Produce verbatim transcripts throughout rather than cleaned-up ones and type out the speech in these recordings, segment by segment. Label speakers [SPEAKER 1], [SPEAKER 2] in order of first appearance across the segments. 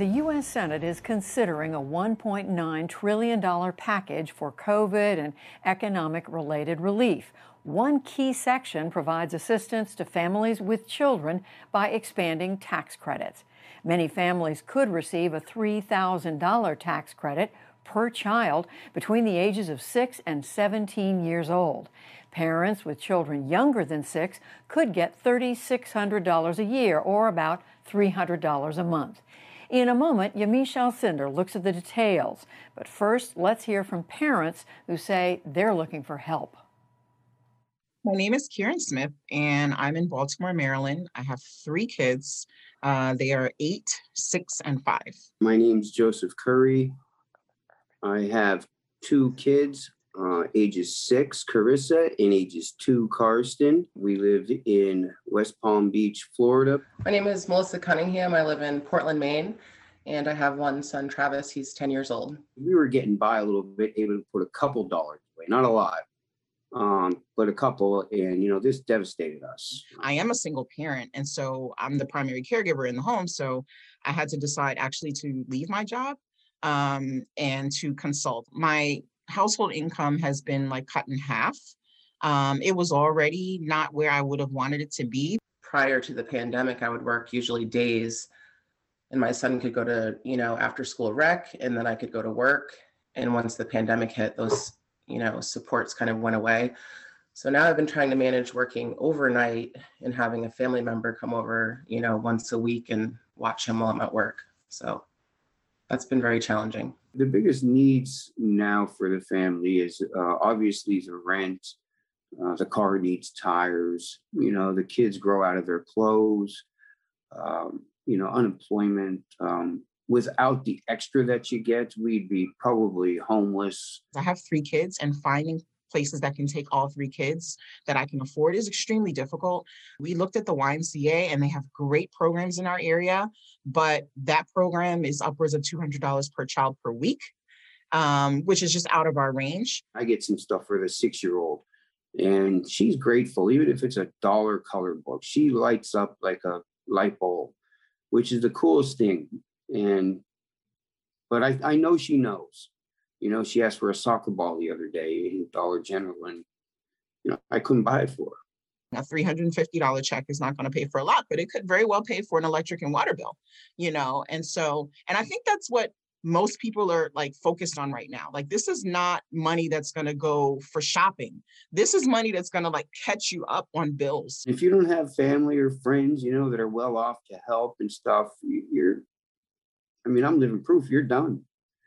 [SPEAKER 1] The U S Senate is considering a one point nine trillion dollars package for COVID and economic-related relief. One key section provides assistance to families with children by expanding tax credits. Many families could receive a three thousand dollars tax credit per child between the ages of six and seventeen years old. Parents with children younger than six could get three thousand six hundred dollars a year, or about three hundred dollars a month. In a moment, Yamiche Alcindor looks at the details. But first, let's hear from parents who say they're looking for help.
[SPEAKER 2] My name is Kieran Smith, and I'm in Baltimore, Maryland. I have three kids. Uh, they are eight, six, and five.
[SPEAKER 3] My name's Joseph Curry. I have two kids, uh, ages six, Carissa, and ages two, Karsten. We live in West Palm Beach, Florida.
[SPEAKER 4] My name is Melissa Cunningham. I live in Portland, Maine, and I have one son, Travis. He's ten years old.
[SPEAKER 3] We were getting by a little bit, able to put a couple dollars away, not a lot. Um, but a couple, and you know, this devastated us.
[SPEAKER 2] I am a single parent, and so I'm the primary caregiver in the home. So I had to decide actually to leave my job um, and to consult. My household income has been like cut in half. Um, it was already not where I would have wanted it to be.
[SPEAKER 4] Prior to the pandemic, I would work usually days, and my son could go to, you know, after school rec, and then I could go to work. And once the pandemic hit, those you know, supports kind of went away. So now I've been trying to manage working overnight and having a family member come over, you know, once a week and watch him while I'm at work. So that's been very challenging.
[SPEAKER 3] The biggest needs now for the family is uh, obviously the rent. Uh, the car needs tires. You know, the kids grow out of their clothes. Um, you know, unemployment. Um, Without the extra that you get, we'd be probably homeless.
[SPEAKER 2] I have three kids, and finding places that can take all three kids that I can afford is extremely difficult. We looked at the Y M C A, and they have great programs in our area, but that program is upwards of two hundred dollars per child per week, um, which is just out of our range.
[SPEAKER 3] I get some stuff for the six-year-old, and she's grateful, even if it's a dollar color book. She lights up like a light bulb, which is the coolest thing. And, but I, I know she knows, you know, she asked for a soccer ball the other day in Dollar General, and, you know, I couldn't buy it for her.
[SPEAKER 2] A three hundred fifty dollars check is not going to pay for a lot, but it could very well pay for an electric and water bill, you know? And so, and I think that's what most people are like focused on right now. Like, this is not money that's going to go for shopping. This is money that's going to like catch you up on bills.
[SPEAKER 3] If you don't have family or friends, you know, that are well off to help and stuff, you're, I mean, I'm living proof you're done.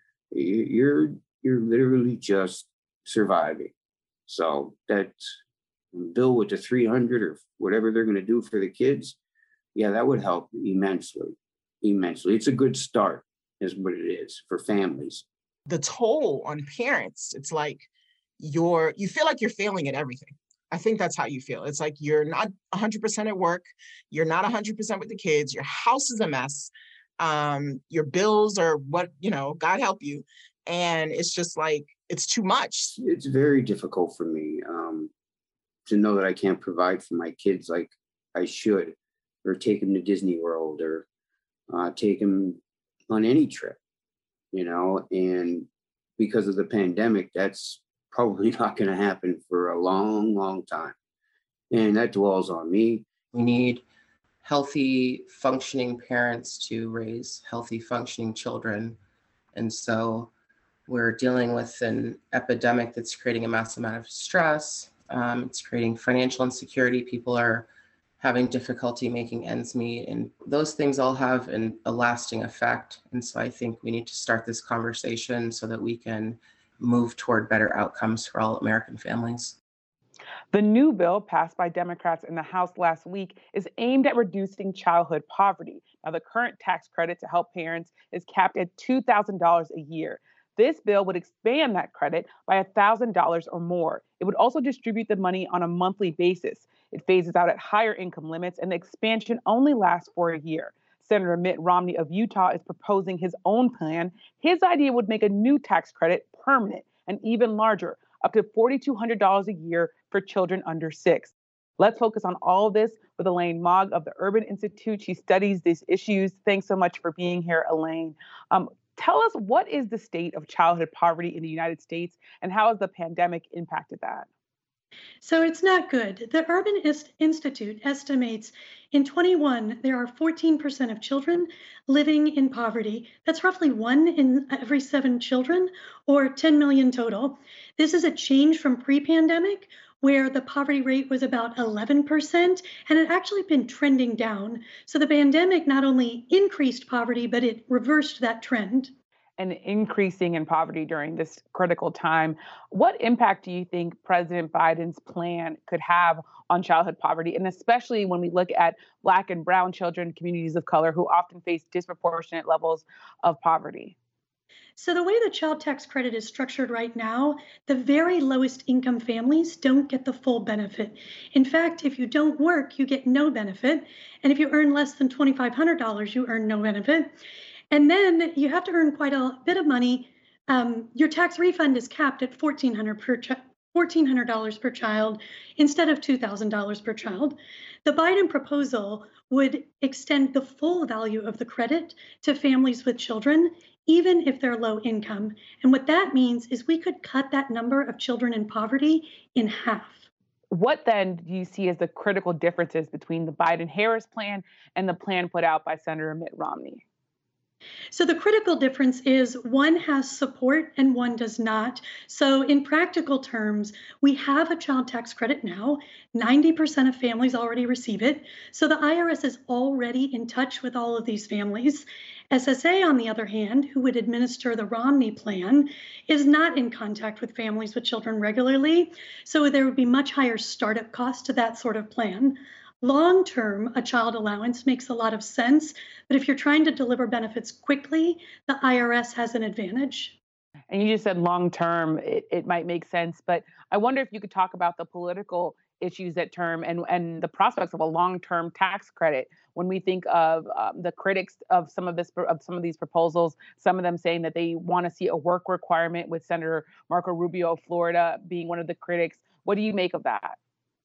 [SPEAKER 3] You're you're literally just surviving. So that bill with the three hundred or whatever they're going to do for the kids, yeah, that would help immensely, immensely. It's a good start, is what it is for families.
[SPEAKER 2] The toll on parents, it's like you're you feel like you're failing at everything. I think that's how you feel. It's like you're not one hundred percent at work. You're not one hundred percent with the kids. Your house is a mess. Um, your bills are what, you know, God help you. And it's just like, it's too much.
[SPEAKER 3] It's very difficult for me um, to know that I can't provide for my kids like I should, or take them to Disney World, or uh, take them on any trip, you know, and because of the pandemic, that's probably not going to happen for a long, long time. And that dwells on me.
[SPEAKER 4] We need healthy, functioning parents to raise healthy, functioning children. And so we're dealing with an epidemic that's creating a massive amount of stress. Um, it's creating financial insecurity. People are having difficulty making ends meet, and those things all have an, a lasting effect. And so I think we need to start this conversation so that we can move toward better outcomes for all American families.
[SPEAKER 5] The new bill passed by Democrats in the House last week is aimed at reducing childhood poverty. Now, the current tax credit to help parents is capped at two thousand dollars a year. This bill would expand that credit by one thousand dollars or more. It would also distribute the money on a monthly basis. It phases out at higher income limits, and the expansion only lasts for a year. Senator Mitt Romney of Utah is proposing his own plan. His idea would make a new tax credit permanent and even larger, up to four thousand two hundred dollars a year for children under six. Let's focus on all of this with Elaine Mogg of the Urban Institute. She studies these issues. Thanks so much for being here, Elaine. Um, tell us, what is the state of childhood poverty in the United States, and how has the pandemic impacted that?
[SPEAKER 6] So it's not good. The Urban Ist- Institute estimates in twenty-one there are fourteen percent of children living in poverty. That's roughly one in every seven children, or ten million total. This is a change from pre-pandemic, where the poverty rate was about eleven percent, and it actually been trending down. So the pandemic not only increased poverty, but it reversed that trend.
[SPEAKER 5] And increasing in poverty during this critical time. What impact do you think President Biden's plan could have on childhood poverty? And especially when we look at Black and Brown children, communities of color who often face disproportionate levels of poverty?
[SPEAKER 6] So the way the child tax credit is structured right now, the very lowest income families don't get the full benefit. In fact, if you don't work, you get no benefit. And if you earn less than twenty-five hundred dollars you earn no benefit. And then you have to earn quite a bit of money. Um, your tax refund is capped at fourteen hundred dollars per child. fourteen hundred dollars per child instead of two thousand dollars per child. The Biden proposal would extend the full value of the credit to families with children, even if they're low income. And what that means is we could cut that number of children in poverty in half.
[SPEAKER 5] What then do you see as the critical differences between the Biden-Harris plan and the plan put out by Senator Mitt Romney?
[SPEAKER 6] So the critical difference is one has support and one does not. So in practical terms, we have a child tax credit now. ninety percent of families already receive it. So the I R S is already in touch with all of these families. S S A, on the other hand, who would administer the Romney plan, is not in contact with families with children regularly. So there would be much higher startup costs to that sort of plan. Long term, a child allowance makes a lot of sense, but if you're trying to deliver benefits quickly, the I R S has an advantage.
[SPEAKER 5] And you just said long term, it, it might make sense, but I wonder if you could talk about the political issues at term and, and the prospects of a long term tax credit. When we think of um, the critics of some of this of some of these proposals, some of them saying that they want to see a work requirement, with Senator Marco Rubio of Florida being one of the critics. What do you make of that?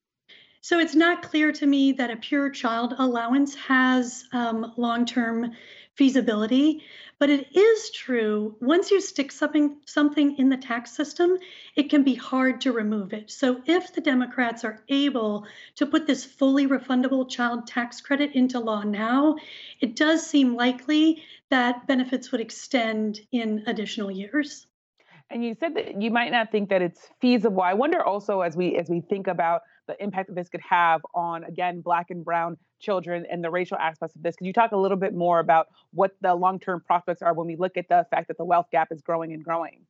[SPEAKER 6] So it's not clear to me that a pure child allowance has um, long-term feasibility, but it is true, once you stick something something in the tax system, it can be hard to remove it. So if the Democrats are able to put this fully refundable child tax credit into law now, it does seem likely that benefits would extend in additional years.
[SPEAKER 5] And you said that you might not think that it's feasible. I wonder also, as we as we think about the impact that this could have on, again, Black and Brown children and the racial aspects of this, could you talk a little bit more about what the long-term prospects are when we look at the fact that the wealth gap is growing and growing?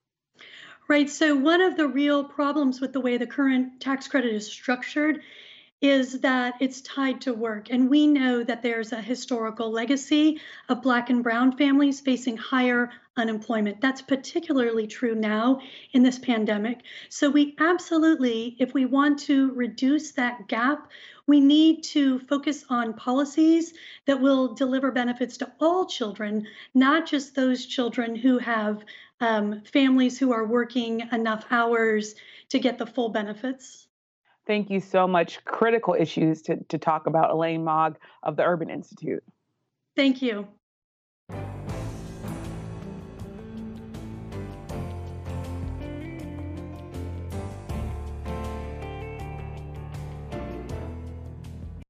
[SPEAKER 6] Right. So one of the real problems with the way the current tax credit is structured is that it's tied to work. And we know that there's a historical legacy of Black and Brown families facing higher unemployment. That's particularly true now in this pandemic. So we absolutely, if we want to reduce that gap, we need to focus on policies that will deliver benefits to all children, not just those children who have um, families who are working enough hours to get the full benefits.
[SPEAKER 5] Thank you so much. Critical issues to, to talk about. Elaine Mogg of the Urban Institute.
[SPEAKER 6] Thank you.